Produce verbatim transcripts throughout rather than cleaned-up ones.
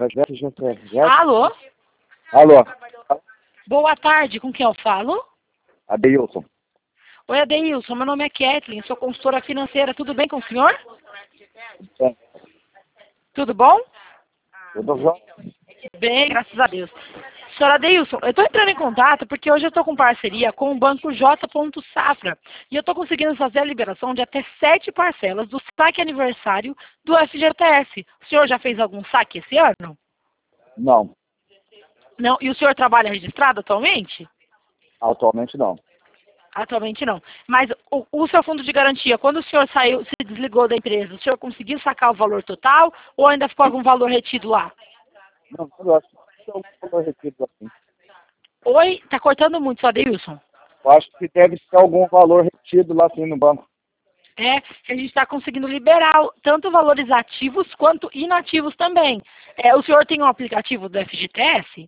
Alô? Alô? Boa tarde, com quem eu falo? Adeilson. Oi, Adeilson, meu nome é Kathleen, sou consultora financeira, tudo bem com o senhor? Bem, Tudo bom? tudo bom? Bem, graças a Deus. Senhora Adeilson, eu estou entrando em contato porque hoje eu estou com parceria com o Banco J. Safra e eu estou conseguindo fazer a liberação de até sete parcelas do saque aniversário do F G T S. O senhor já fez algum saque esse ano? Não, Não. E o senhor trabalha registrado atualmente? atualmente não. Atualmente não. Mas o, o seu fundo de garantia, quando o senhor saiu, se desligou da empresa, o senhor conseguiu sacar o valor total ou ainda ficou algum valor retido lá? Não, eu acho que eu estou retido assim. Oi? Tá cortando muito, só Adeilson. Eu acho que deve ter algum valor retido lá assim no banco. É que a gente está conseguindo liberar tanto valores ativos quanto inativos também. É, o senhor tem um aplicativo do F G T S?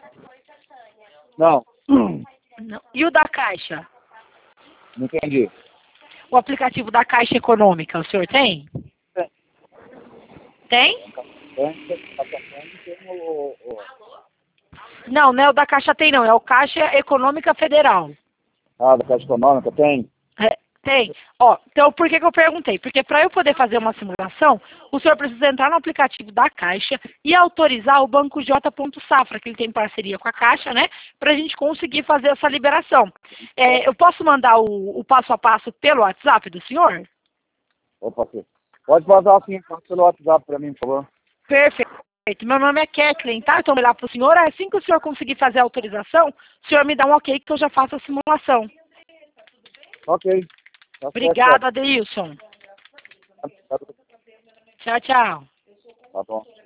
Não, Não. E o da Caixa? não entendi. O aplicativo da Caixa Econômica, o senhor tem? Tem. Tem? Tem, tem, tem o, o... Não, não é o da Caixa tem não, é o Caixa Econômica Federal. Ah, da Caixa Econômica, tem? É, tem. Ó, então por que, que eu perguntei? Porque para eu poder fazer uma simulação, o senhor precisa entrar no aplicativo da Caixa e autorizar o Banco J. Safra, que ele tem parceria com a Caixa, né? Para a gente conseguir fazer essa liberação. É, eu posso mandar o, o passo a passo pelo WhatsApp do senhor? Opa, aqui. Pode passar assim, passa pelo WhatsApp para mim, por favor. Perfeito. Meu nome é Kathleen, tá? Então, melhor para o senhor. Assim que o senhor conseguir fazer a autorização, o senhor me dá um ok que eu já faço a simulação. Ok. Tá Obrigada, Adeilson. certo. Tchau, tchau. Tá bom.